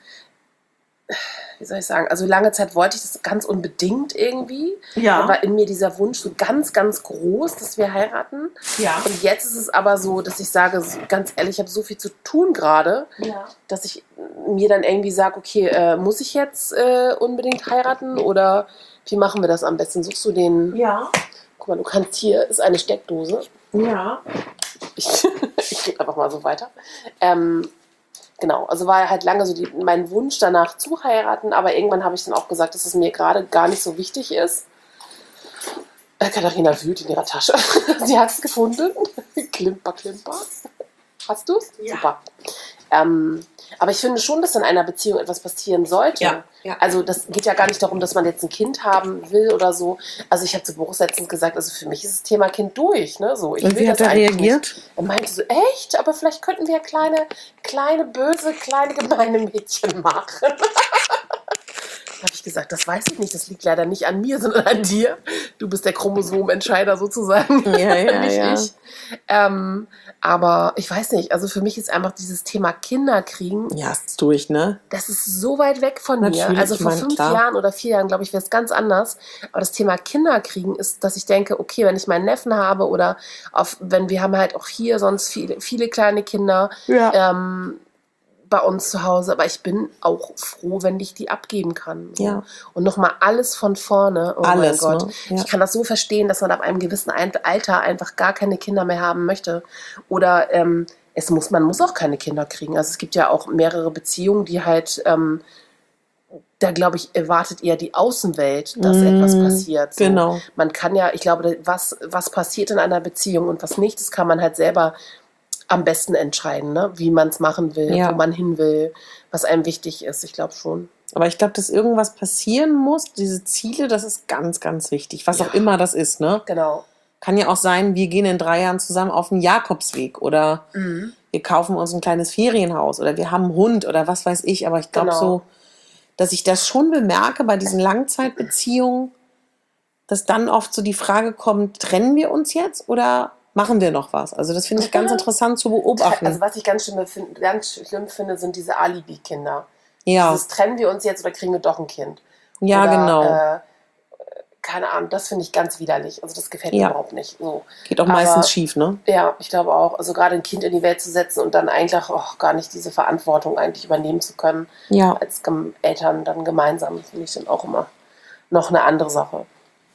wie soll ich sagen, also lange Zeit wollte ich das ganz unbedingt irgendwie. Ja. Da war in mir dieser Wunsch so ganz, ganz groß, dass wir heiraten. Ja. Und jetzt ist es aber so, dass ich sage, ganz ehrlich, ich habe so viel zu tun gerade, dass ich mir dann irgendwie sage, okay, muss ich jetzt unbedingt heiraten oder wie machen wir das am besten? Suchst du den... Ja. Guck mal, du kannst hier, ist eine Steckdose. Ja. Ich gehe einfach mal so weiter. Genau, also war halt lange so mein Wunsch danach zu heiraten, aber irgendwann habe ich dann auch gesagt, dass es mir gerade gar nicht so wichtig ist. Katharina wühlt in ihrer Tasche. Sie hat es gefunden. Klimper, klimper. Hast du es? Ja. Super. Aber ich finde schon, dass in einer Beziehung etwas passieren sollte. Ja, ja. Also das geht ja gar nicht darum, dass man jetzt ein Kind haben will oder so. Also ich habe zu Boris letztens gesagt, also für mich ist das Thema Kind durch. Ne? So, und wie hat er reagiert? Nicht. Er meinte so, echt? Aber vielleicht könnten wir kleine, böse, kleine, gemeine Mädchen machen. Da habe ich gesagt, das weiß ich nicht, das liegt leider nicht an mir, sondern an dir. Du bist der Chromosomentscheider sozusagen, nicht ich. Aber ich weiß nicht, also für mich ist einfach dieses Thema Kinderkriegen. Ja, ist durch, ne? Das ist so weit weg von mir. Also vor 5 Jahren oder 4 Jahren, glaube ich, wäre es ganz anders. Aber das Thema Kinderkriegen ist, dass ich denke, okay, wenn ich meinen Neffen habe oder wenn wir haben halt auch hier sonst viele kleine Kinder, bei uns zu Hause, aber ich bin auch froh, wenn ich die abgeben kann. So. Ja. Und nochmal alles von vorne. Oh alles, mein Gott. Ne? Ja. Ich kann das so verstehen, dass man ab einem gewissen Alter einfach gar keine Kinder mehr haben möchte. Oder man muss auch keine Kinder kriegen. Also es gibt ja auch mehrere Beziehungen, die halt, da glaube ich, erwartet eher die Außenwelt, dass etwas passiert. So. Genau. Man kann ja, ich glaube, was passiert in einer Beziehung und was nicht, das kann man halt selber am besten entscheiden, ne? Wie man es machen will, wo man hin will, was einem wichtig ist. Ich glaube schon. Aber ich glaube, dass irgendwas passieren muss, diese Ziele, das ist ganz, ganz wichtig. Was auch immer das ist, ne? Genau. Kann ja auch sein, wir gehen in 3 Jahren zusammen auf den Jakobsweg oder wir kaufen uns ein kleines Ferienhaus oder wir haben einen Hund oder was weiß ich. Aber ich glaube so, dass ich das schon bemerke bei diesen Langzeitbeziehungen, dass dann oft so die Frage kommt, trennen wir uns jetzt oder machen wir noch was? Also das finde ich ganz interessant zu beobachten. Also was ich ganz schlimm finde, sind diese Alibi-Kinder. Ja. Trennen wir uns jetzt oder kriegen wir doch ein Kind? Ja, oder, genau. Keine Ahnung, das finde ich ganz widerlich. Also das gefällt mir überhaupt nicht. So. Geht auch meistens schief, ne? Ja, ich glaube auch. Also gerade ein Kind in die Welt zu setzen und dann eigentlich gar nicht diese Verantwortung eigentlich übernehmen zu können. Ja. Als Eltern dann gemeinsam, finde ich dann auch immer noch eine andere Sache.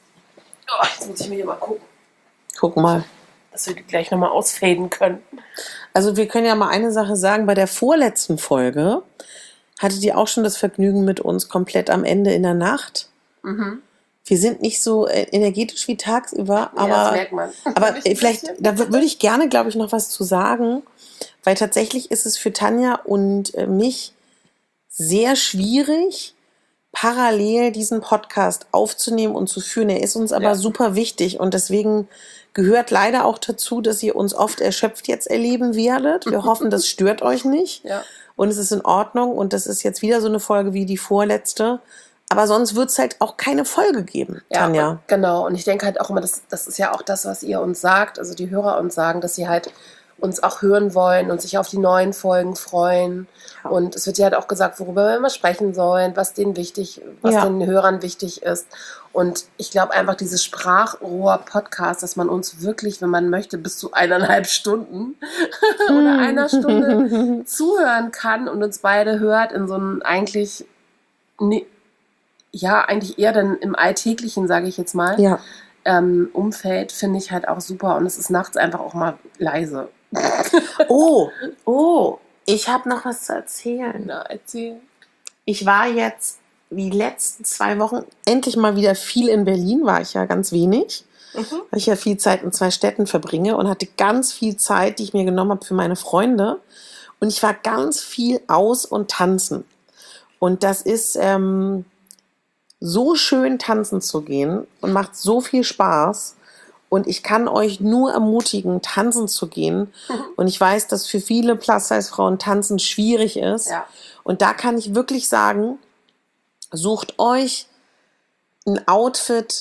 Oh, jetzt muss ich mir hier mal gucken. Guck mal. Dass wir die gleich nochmal ausfaden können. Also wir können ja mal eine Sache sagen. Bei der vorletzten Folge hattet ihr auch schon das Vergnügen mit uns komplett am Ende in der Nacht. Mhm. Wir sind nicht so energetisch wie tagsüber, aber, das merkt man. Aber vielleicht, da würde ich gerne, glaube ich, noch was zu sagen, weil tatsächlich ist es für Tanja und mich sehr schwierig, parallel diesen Podcast aufzunehmen und zu führen. Er ist uns aber super wichtig und deswegen gehört leider auch dazu, dass ihr uns oft erschöpft jetzt erleben werdet. Wir hoffen, das stört euch nicht und es ist in Ordnung und das ist jetzt wieder so eine Folge wie die vorletzte. Aber sonst wird es halt auch keine Folge geben, Tanja. Und, genau, und ich denke halt auch immer, das ist ja auch das, was ihr uns sagt, also die Hörer uns sagen, dass sie halt uns auch hören wollen und sich auf die neuen Folgen freuen. Ja. Und es wird ja halt auch gesagt, worüber wir immer sprechen sollen, was den Hörern wichtig ist. Und ich glaube einfach, dieses Sprachrohr-Podcast, dass man uns wirklich, wenn man möchte, bis zu 1,5 Stunden oder 1 Stunde zuhören kann und uns beide hört in so einem eigentlich eher dann im Alltäglichen, sage ich jetzt mal, Umfeld, finde ich halt auch super. Und es ist nachts einfach auch mal leise. Ich habe noch was zu erzählen. Na, erzähl. Ich war jetzt die letzten 2 Wochen endlich mal wieder viel in Berlin, war ich ja ganz wenig. weil ich ja viel Zeit in 2 Städten verbringe und hatte ganz viel Zeit, die ich mir genommen habe für meine Freunde. Und ich war ganz viel aus und tanzen. Und das ist so schön, tanzen zu gehen und macht so viel Spaß. Und ich kann euch nur ermutigen, tanzen zu gehen. Und ich weiß, dass für viele Plus-Size-Frauen tanzen schwierig ist. Ja. Und da kann ich wirklich sagen, sucht euch ein Outfit,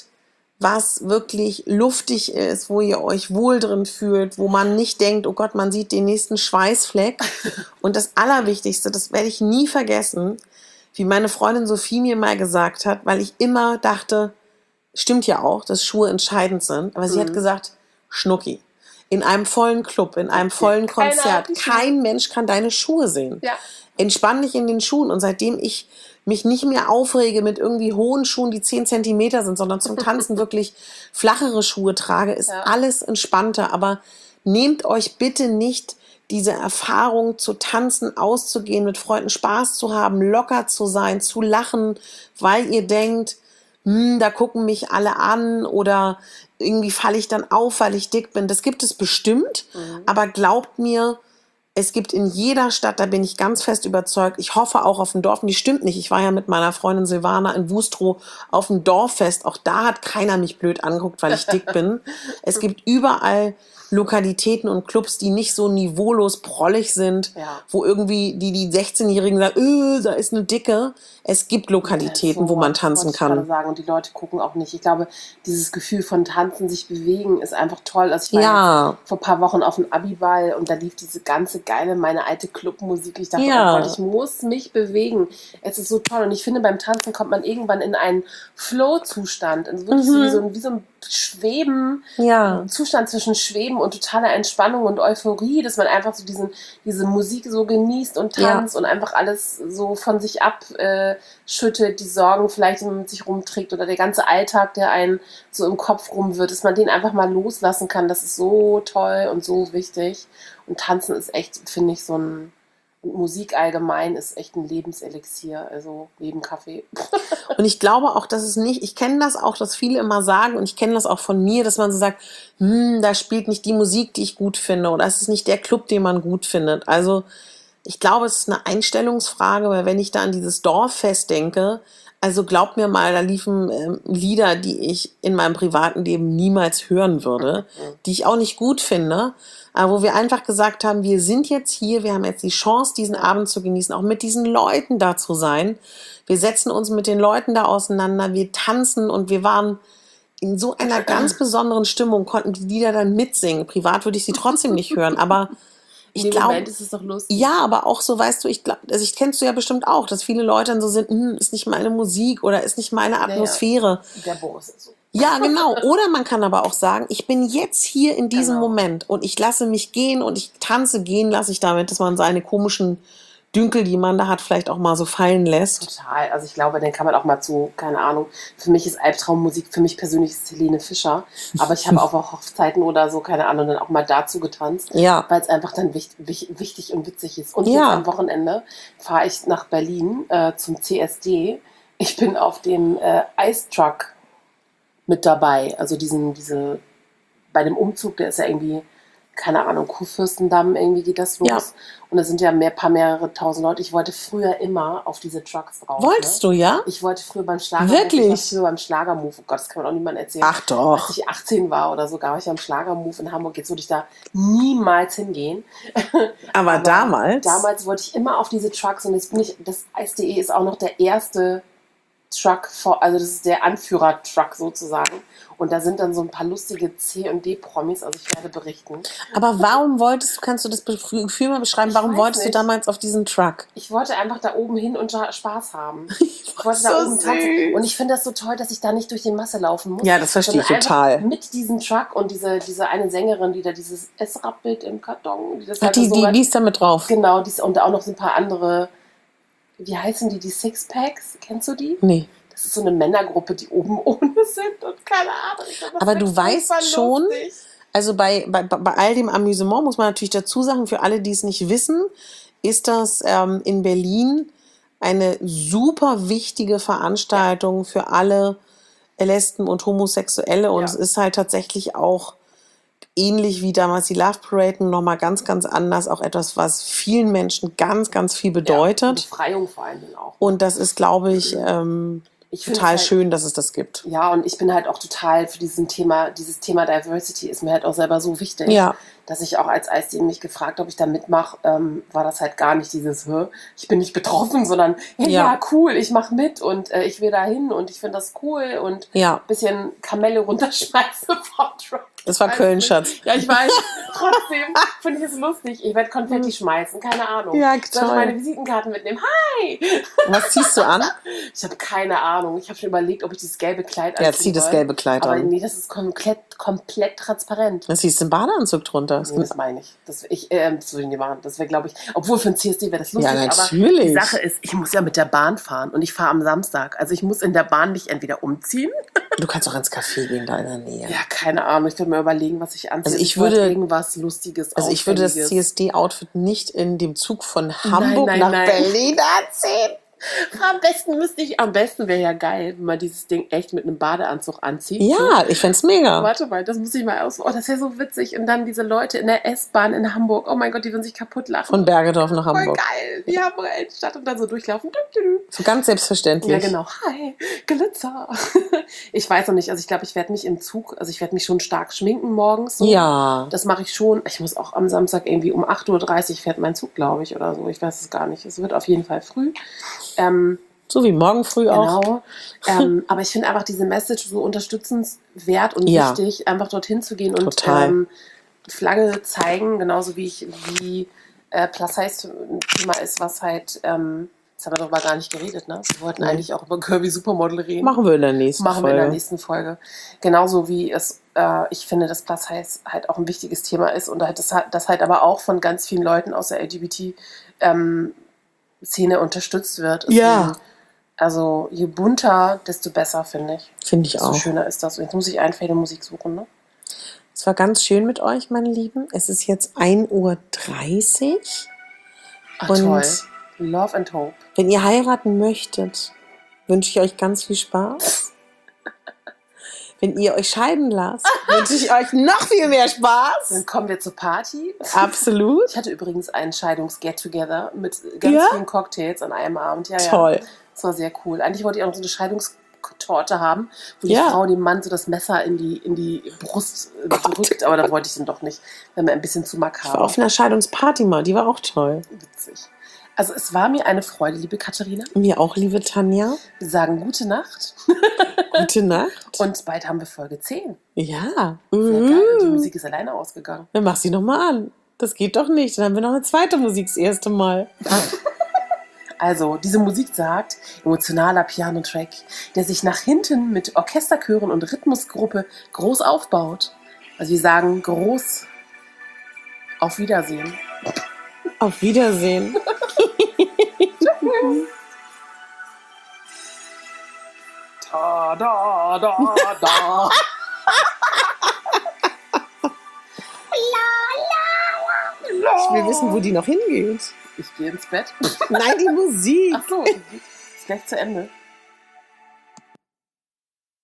was wirklich luftig ist, wo ihr euch wohl drin fühlt, wo man nicht denkt, oh Gott, man sieht den nächsten Schweißfleck. Und das Allerwichtigste, das werde ich nie vergessen, wie meine Freundin Sophie mir mal gesagt hat, weil ich immer dachte, stimmt ja auch, dass Schuhe entscheidend sind, aber sie hat gesagt, Schnucki, in einem vollen Club, in einem vollen Konzert, kein Mensch kann deine Schuhe sehen. Ja. Entspann dich in den Schuhen. Und seitdem ich mich nicht mehr aufrege mit irgendwie hohen Schuhen, die 10 Zentimeter sind, sondern zum Tanzen wirklich flachere Schuhe trage, ist alles entspannter. Aber nehmt euch bitte nicht diese Erfahrung zu tanzen, auszugehen, mit Freunden Spaß zu haben, locker zu sein, zu lachen, weil ihr denkt, da gucken mich alle an oder irgendwie falle ich dann auf, weil ich dick bin. Das gibt es bestimmt, aber glaubt mir, es gibt in jeder Stadt, da bin ich ganz fest überzeugt, ich hoffe auch auf dem Dorf, und die stimmt nicht, ich war ja mit meiner Freundin Silvana in Wustrow auf dem Dorffest, auch da hat keiner mich blöd angeguckt, weil ich dick bin. Es gibt überall Lokalitäten und Clubs, die nicht so niveaulos prollig sind, wo irgendwie die 16-Jährigen sagen, da ist eine Dicke. Es gibt Lokalitäten, wo man tanzen kann. Ich sagen. Und die Leute gucken auch nicht. Ich glaube, dieses Gefühl von Tanzen, sich bewegen, ist einfach toll. Also ich war jetzt vor ein paar Wochen auf dem Abiball und da lief diese ganze geile, meine alte Clubmusik. Ich dachte, oh Gott, ich muss mich bewegen. Es ist so toll. Und ich finde, beim Tanzen kommt man irgendwann in einen Flow-Zustand. Also wirklich wie so ein Schweben, Zustand zwischen Schweben und totaler Entspannung und Euphorie, dass man einfach so diese Musik so genießt und tanzt und einfach alles so von sich abschüttet, die Sorgen vielleicht mit sich rumträgt oder der ganze Alltag, der einen so im Kopf rum wird, dass man den einfach mal loslassen kann. Das ist so toll und so wichtig. Und Tanzen ist echt, finde ich, und Musik allgemein ist echt ein Lebenselixier, also neben Kaffee. Und ich glaube auch, dass es nicht, ich kenne das auch, dass viele immer sagen, und ich kenne das auch von mir, dass man so sagt, da spielt nicht die Musik, die ich gut finde, oder es ist nicht der Club, den man gut findet. Also ich glaube, es ist eine Einstellungsfrage, weil wenn ich da an dieses Dorffest denke, also glaubt mir mal, da liefen Lieder, die ich in meinem privaten Leben niemals hören würde, die ich auch nicht gut finde, aber wo wir einfach gesagt haben, wir sind jetzt hier, wir haben jetzt die Chance, diesen Abend zu genießen, auch mit diesen Leuten da zu sein. Wir setzen uns mit den Leuten da auseinander, wir tanzen und wir waren in so einer ganz besonderen Stimmung, konnten die Lieder dann mitsingen. Privat würde ich sie trotzdem nicht hören, aber ich glaube, Moment ist es doch lustig. Ja, aber auch so, weißt du, ich glaube, also ich kennst du ja bestimmt auch, dass viele Leute dann so sind, ist nicht meine Musik oder ist nicht meine Atmosphäre. Der Boris ist so. Ja, genau. Oder man kann aber auch sagen, ich bin jetzt hier in diesem Moment und ich lasse mich gehen und ich tanze, gehen lasse ich damit, dass man seine komischen Dünkel, die man da hat, vielleicht auch mal so fallen lässt. Total. Also ich glaube, den kann man auch mal keine Ahnung. Für mich ist Albtraummusik, für mich persönlich ist Helene Fischer. Aber ich habe auch auf Hochzeiten oder so, keine Ahnung, dann auch mal dazu getanzt. Ja. Weil es einfach dann wichtig und witzig ist. Und jetzt am Wochenende fahre ich nach Berlin zum CSD. Ich bin auf dem Ice Truck mit dabei. Also bei dem Umzug, der ist ja irgendwie, keine Ahnung, Kurfürstendamm, irgendwie geht das los. Ja. Und da sind ja mehrere tausend Leute. Ich wollte früher immer auf diese Trucks drauf. Wolltest du, ja? Ich wollte früher beim Schlagermove. Wirklich? Ich war früher beim Schlagermove. Oh Gott, das kann man auch niemandem erzählen. Ach doch. Als ich 18 war oder so, war ich am Schlagermove in Hamburg. Jetzt würde ich da niemals hingehen. Aber damals? Damals wollte ich immer auf diese Trucks und jetzt das Eis.de ist auch noch der erste Truck, also das ist der Anführer-Truck sozusagen. Und da sind dann so ein paar lustige C- und D-Promis, also ich werde berichten. Aber warum kannst du das Gefühl mal beschreiben, warum wolltest du damals auf diesen Truck? Ich wollte einfach da oben hin und Spaß haben. Ich wollte da oben tanzen. Und ich finde das so toll, dass ich da nicht durch die Masse laufen muss. Ja, das verstehe ich total. Mit diesem Truck und diese eine Sängerin, die da dieses S-Rap-Bild im Karton, die das die ist da mit drauf. Genau, und auch noch so ein paar andere, wie heißen die Sixpacks? Kennst du die? Nee. Das ist so eine Männergruppe, die oben ohne sind und keine Ahnung. Aber du weißt schon, also bei all dem Amüsement muss man natürlich dazu sagen, für alle, die es nicht wissen, ist das in Berlin eine super wichtige Veranstaltung für alle Lesben und Homosexuelle. Und Ja. es ist halt tatsächlich auch ähnlich wie damals die Love Parade, nochmal ganz, ganz anders. Auch etwas, was vielen Menschen ganz, ganz viel Ja, und bedeutet. Befreiung vor allen Dingen auch. Und das ist, glaube ich, Ich finde total es halt, schön, dass es das gibt. ja, und ich bin halt auch total für dieses Thema Diversity ist mir halt auch selber so wichtig, Ja. dass ich auch als Eisdien mich gefragt, ob ich da mitmache, war das halt gar nicht dieses, ich bin nicht betroffen, sondern hey, Ja. ja, cool, ich mache mit und ich will da hin und ich finde das cool und Ja. ein bisschen Kamelle runterschmeißen vom Truck. Das war Weiß Köln, nicht. Schatz. Ja, ich weiß. Trotzdem finde ich es lustig. Ich werde Konfetti schmeißen, keine Ahnung. Ja, Soll ich toll. meine Visitenkarten mitnehmen? Hi! Was ziehst du an? Ich habe keine Ahnung. Ich habe schon überlegt, ob ich dieses gelbe Kleid Ja, zieh das soll. gelbe Kleid Aber an. nee, das ist komplett transparent. Das siehst du im Badeanzug drunter. Nee, das meine ich. Das würde ich nicht machen. Das wäre, glaube ich, obwohl für ein CSD wäre das lustig. Ja, Aber natürlich. die Sache ist, ich muss ja mit der Bahn fahren und ich fahre am Samstag. Also ich muss in der Bahn nicht entweder umziehen. Du kannst auch ins Café gehen, da in der Nähe. Ja, keine Ahnung. Ich würde mir überlegen, was ich anziehe. Also ich wollte würde- irgendwas Lustiges, Also ich würde das Auffälliges. CSD-Outfit nicht in dem Zug von Hamburg nein, nach nein. Berlin anziehen. Am besten wäre ja geil, wenn man dieses Ding echt mit einem Badeanzug anzieht. Ja, ich fänd's mega. Warte mal, das muss ich mal aus. Oh, das wäre so witzig. Und dann diese Leute in der S-Bahn in Hamburg. Oh mein Gott, die würden sich kaputt lachen. Von Bergedorf nach Voll Hamburg. geil. Die Hamburger Innenstadt und dann so durchlaufen. So ganz selbstverständlich. Ja, genau. Hi, Glitzer. Ich weiß noch nicht. Also ich glaube, ich werde mich im Zug, also ich werde mich schon stark schminken morgens. So. Ja. Das mache ich schon. Ich muss auch am Samstag irgendwie um 8:30 Uhr fährt mein Zug, glaube ich, oder so. Ich weiß es gar nicht. Es wird auf jeden Fall früh. So wie morgen früh auch. Genau. Aber ich finde einfach diese Message so unterstützenswert und Ja. wichtig, einfach dorthin zu gehen und Total. Flagge zeigen, genauso wie Plus Size ein Thema ist, was halt, jetzt haben wir darüber gar nicht geredet, ne? Wir wollten Nee. eigentlich auch über Curvy Supermodel reden. Machen wir in der nächsten Machen wir Folge. in der nächsten Folge. Genauso wie ich finde, dass Plus Size halt auch ein wichtiges Thema ist und halt das halt aber auch von ganz vielen Leuten aus der LGBT-Szene unterstützt wird. Ja. Also je bunter, desto besser, finde ich. Finde ich Desto auch. schöner ist das. Und jetzt muss ich Musik suchen, ne? Es war ganz schön mit euch, meine Lieben. Es ist jetzt 1:30 Uhr. Ach Und toll. Love and Hope. wenn ihr heiraten möchtet, wünsche ich euch ganz viel Spaß. Wenn ihr euch scheiden lasst, wünsche ich euch noch viel mehr Spaß. Dann kommen wir zur Party. Absolut. Ich hatte übrigens einen Scheidungs-Get-Together mit ganz Ja? vielen Cocktails an einem Abend. Ja, Toll. Ja. Das war sehr cool. Eigentlich wollte ich auch noch so eine Scheidungstorte haben, wo Ja. die Frau dem Mann so das Messer in die Brust drückt, aber da wollte ich dann doch nicht. Wenn wir ein bisschen zu Ich war makaber. auf einer Scheidungsparty mal, die war auch toll. Witzig. Also es war mir eine Freude, liebe Katharina. Mir auch, liebe Tanja. Wir sagen gute Nacht Gute Nacht. und bald haben wir Folge 10. Ja. Sehr geil. Und die Musik ist alleine ausgegangen. Dann mach sie noch mal an. Das geht doch nicht. Dann haben wir noch eine zweite Musik das erste Mal. Also, diese Musik sagt, emotionaler Piano-Track, der sich nach hinten mit Orchesterchören und Rhythmusgruppe groß aufbaut. Also wir sagen groß auf Wiedersehen. Auf Wiedersehen. Da, da, da, da. Ich will wissen, wo die noch hingeht. Ich gehe ins Bett. Nein, die Musik. Ach so, ist gleich zu Ende.